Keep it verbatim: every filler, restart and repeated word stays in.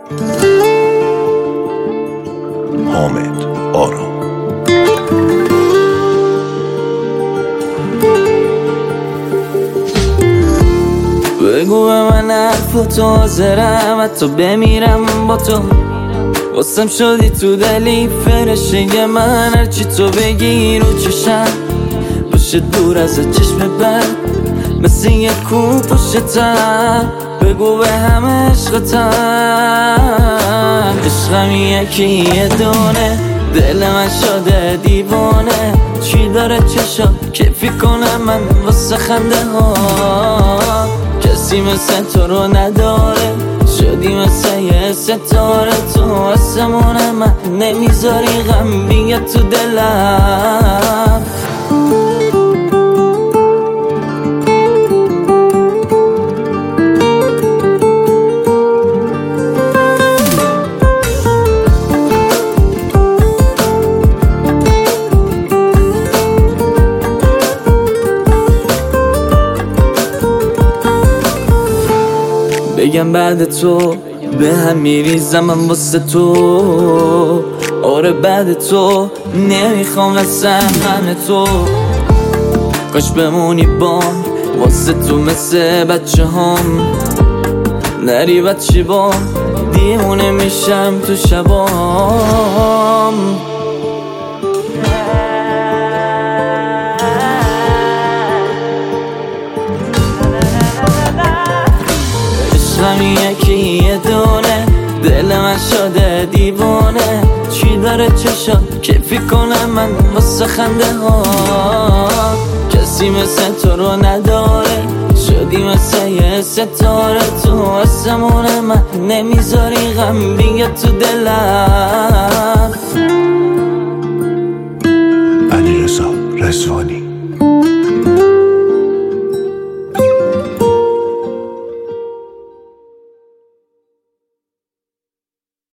حامد آرام. بگو به من حرف تو حاضرم حتی بمیرم با تو. واسم شدی تو دلی فرشته من، هرچی تو بگی رو چشم باشه دور از چشم بد، مثل یه کو پشتم. بگو به همه عشقتم، عشقم یکی یه دونه، دل من شده دیوانه. چی داره چشا کیفی کنم من واسه خنده ها، کسی مثل تو رو نداره. شدی مثل یه ستاره تو آسمون من، نمیذاری غم بیاد تو دلم. بگم بعد تو به هم میریزم من واسه تو. آره بعد تو نمیخوام واسه همه تو. کاش بمونی با واسه تو مثل بچه هم، نری بچه با دیمونه میشم تو شبام. عشقم یکی یه دونه، دل من شده دیوانه. چی داره چشا کیفی کنم من واسه خنده ها، کسی مثل تو رو نداره. شدی مثل یه ستاره تو آسمون من، نمیذاری غم بیاد تو دلم. علیرضا رضوانی.